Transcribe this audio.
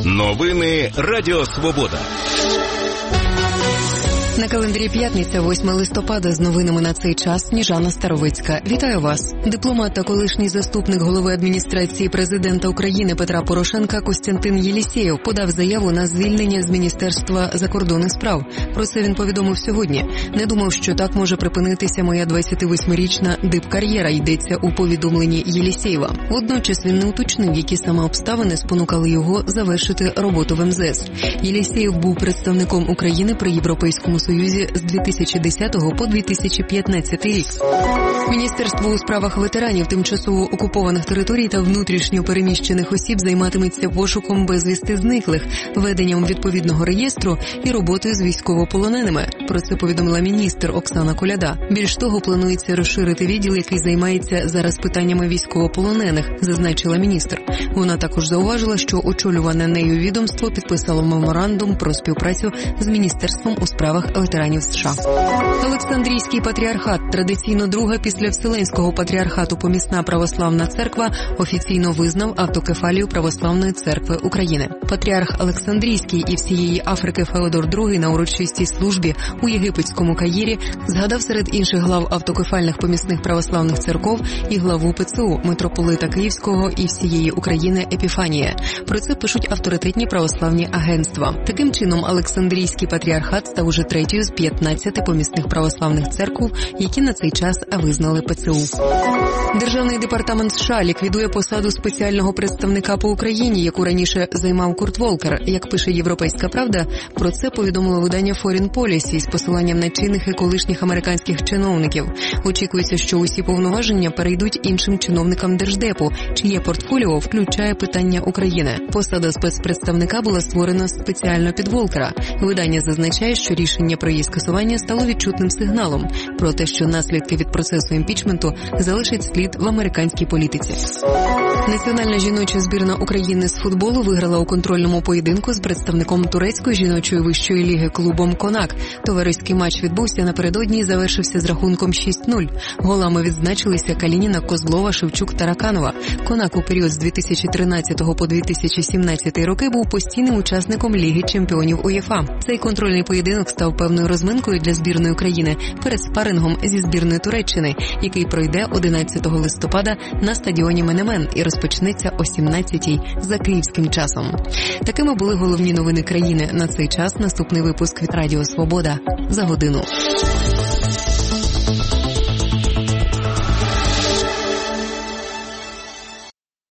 Новини Радіо Свобода. На календарі п'ятниця, 8 листопада, з новинами на цей час Сніжана Старовицька. Вітаю вас. Дипломат та колишній заступник голови адміністрації президента України Петра Порошенка Костянтин Єлісєєв подав заяву на звільнення з Міністерства закордонних справ. Про це він повідомив сьогодні. Не думав, що так може припинитися моя 28-річна дипкар'єра, йдеться у повідомленні Єлісєєва. Водночас він не уточнив, які саме обставини спонукали його завершити роботу в МЗС. Єлісєєв був представником України при Європейському Союзі з 2010 по 2015 рік. Міністерство у справах ветеранів, тимчасово окупованих територій та внутрішньо переміщених осіб займатиметься пошуком безвісти зниклих, веденням відповідного реєстру і роботою з військовополоненими. Про це повідомила міністр Оксана Коляда. Більш того, планується розширити відділ, який займається зараз питаннями військовополонених, зазначила міністр. Вона також зауважила, що очолюване нею відомство підписало меморандум про співпрацю з Міністерством у справах ветеранів США. Олександрійський патріархат, традиційно друга після Вселенського патріархату помісна православна церква, офіційно визнав автокефалію Православної церкви України. Патріарх Олександрійський і всієї Африки Феодор II на урочистій службі у єгипетському Каїрі згадав серед інших глав автокефальних помісних православних церков і главу ПЦУ, митрополита Київського і всієї України Епіфанія. Про це пишуть авторитетні православні агентства. Таким чином, Олександрійський патріархат став уже третьою з 15 помісних православних церков, які на цей час визнали ПЦУ. Державний департамент США ліквідує посаду спеціального представника по Україні, яку раніше займав Курт Волкер. Як пише «Європейська правда», про це повідомило видання Foreign Policy з посиланням на чинних і колишніх американських чиновників. Очікується, що усі повноваження перейдуть іншим чиновникам Держдепу, чиє портфоліо включає питання України. Посада спецпредставника була створена спеціально під Волкера. Видання зазначає, що рішення про її скасування стало відчутним сигналом про те, що наслідки від процесу імпічменту залишать слід в американській політиці. Національна жіноча збірна України з футболу виграла у контрольному поєдинку з представником турецької жіночої вищої ліги клубом «Конак». Товариський матч відбувся напередодні і завершився з рахунком 6-0. Голами відзначилися Калініна, Козлова, Шевчук та Раканова. «Конак» у період з 2013 по 2017 роки був постійним учасником Ліги чемпіонів УЄФА. Цей контрольний поєдинок став певною розминкою для збірної України перед спарингом зі збірною Туреччини, який пройде 11 листопада на стадіоні Менемен і розпочнеться о 17-й за київським часом. Такими були головні новини країни на цей час. Наступний випуск від Радіо Свобода за годину.